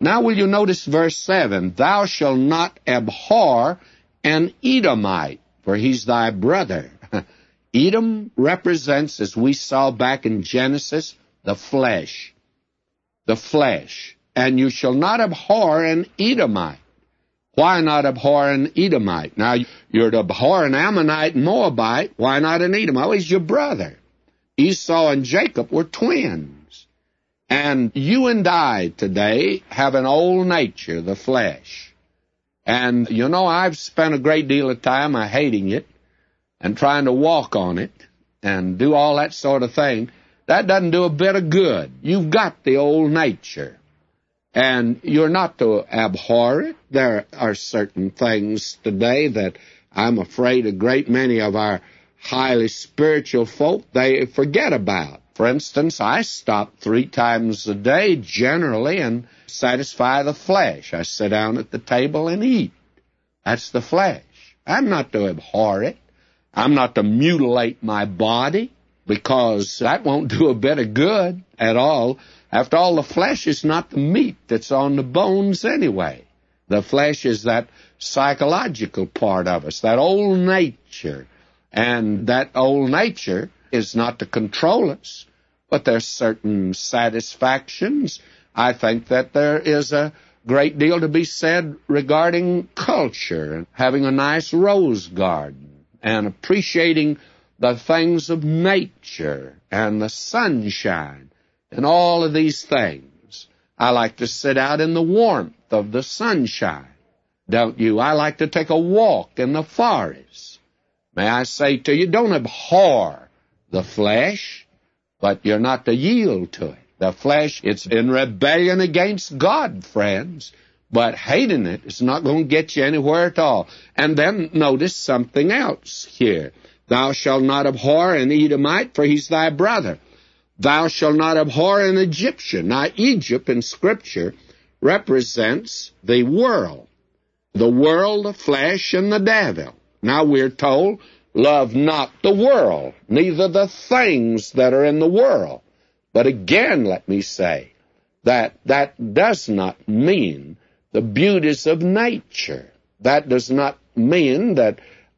Now will you notice verse 7, thou shalt not abhor an Edomite, for he's thy brother. Edom represents, as we saw back in Genesis, the flesh. The flesh. And you shall not abhor an Edomite. Why not abhor an Edomite? Now, you're to abhor an Ammonite and Moabite. Why not an Edomite? Well, he's your brother. Esau and Jacob were twins. And you and I today have an old nature, the flesh. And, you know, I've spent a great deal of time hating it and trying to walk on it and do all that sort of thing. That doesn't do a bit of good. You've got the old nature. And you're not to abhor it. There are certain things today that I'm afraid a great many of our highly spiritual folk, they forget about. For instance, I stop 3 times a day generally and satisfy the flesh. I sit down at the table and eat. That's the flesh. I'm not to abhor it. I'm not to mutilate my body, because that won't do a bit of good at all. After all, the flesh is not the meat that's on the bones anyway. The flesh is that psychological part of us, that old nature. And that old nature is not to control us, but there's certain satisfactions. I think that there is a great deal to be said regarding culture, and having a nice rose garden, and appreciating the things of nature and the sunshine and all of these things. I like to sit out in the warmth of the sunshine, don't you? I like to take a walk in the forest. May I say to you, don't abhor the flesh, but you're not to yield to it. The flesh, it's in rebellion against God, friends. But hating it is not going to get you anywhere at all. And then notice something else here. Thou shalt not abhor an Edomite, for he's thy brother. Thou shalt not abhor an Egyptian. Now, Egypt in Scripture represents the world, the flesh, and the devil. Now, we're told, love not the world, neither the things that are in the world. But again, let me say, that does not mean the beauties of nature. That does not mean that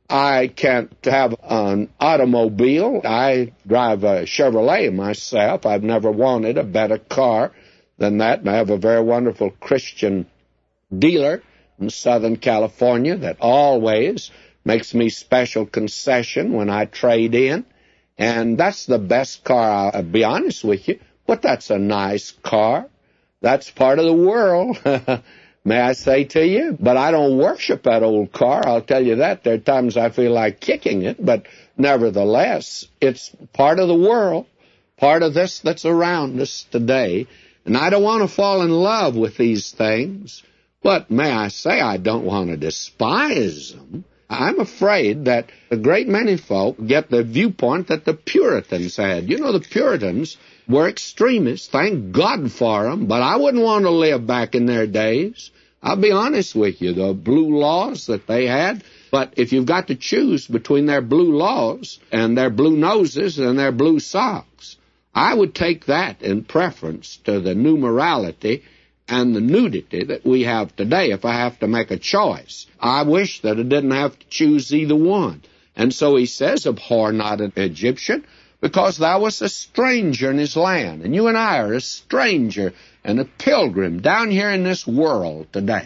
I can't have an automobile. I drive a Chevrolet myself. I've never wanted a better car than that. And I have a very wonderful Christian dealer in Southern California that always makes me special concession when I trade in. And that's the best car, I'll be honest with you. But that's a nice car. That's part of the world. May I say to you? But I don't worship that old car, I'll tell you that. There are times I feel like kicking it, but nevertheless, it's part of the world, part of this that's around us today. And I don't want to fall in love with these things, but may I say, I don't want to despise them. I'm afraid that a great many folk get the viewpoint that the Puritans had. You know, the Puritans were extremists. Thank God for them, but I wouldn't want to live back in their days. I'll be honest with you, the blue laws that they had. But if you've got to choose between their blue laws and their blue noses and their blue socks, I would take that in preference to the new morality and the nudity that we have today if I have to make a choice. I wish that I didn't have to choose either one. And so he says, abhor not an Egyptian, because thou wast a stranger in his land. And you and I are a stranger and a pilgrim down here in this world today.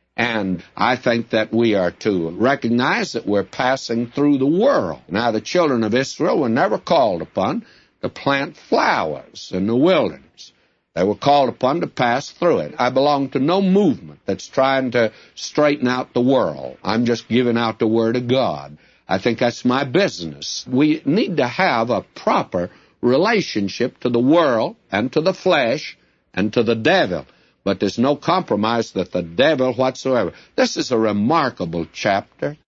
And I think that we are to recognize that we're passing through the world. Now, the children of Israel were never called upon to plant flowers in the wilderness. They were called upon to pass through it. I belong to no movement that's trying to straighten out the world. I'm just giving out the Word of God. I think that's my business. We need to have a proper relationship to the world and to the flesh and to the devil. But there's no compromise that the devil whatsoever. This is a remarkable chapter.